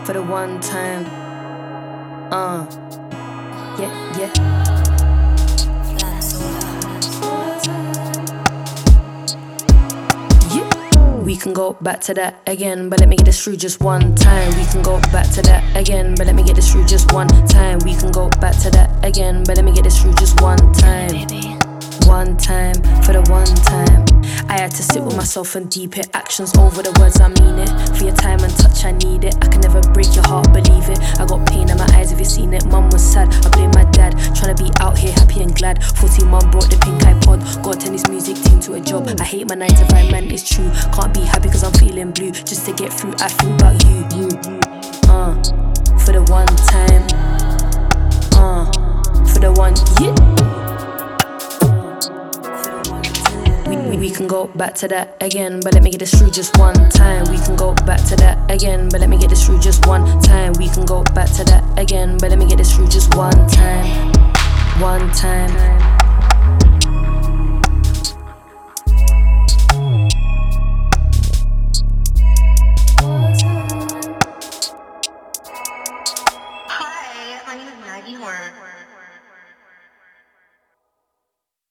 for the one time. Yeah. We can go back to that again, but let me get this through just one time. We can go back to that again, but let me get this through just one time. We can go back to that again, but let me get this through just one time. One time, for the one time. I had to sit with myself and deep it. Actions over the words, I mean it. For your time and touch, I need it. I can never break your heart, believe it. I got pain in my eyes, if you seen it. Mum was sad, I blame my dad. Trying to be out here happy and glad. 14 mum brought the pink iPod. Got turn this music team to a job. I hate my 9 to 5, man, it's true. Can't be happy cause I'm feeling blue. Just to get through, I feel about you. For the one time. For the one, yeah. We can go back to that again, but let me get this through just one time. We can go back to that again, but let me get this through just one time. We can go back to that again, but let me get this through just one time. One time.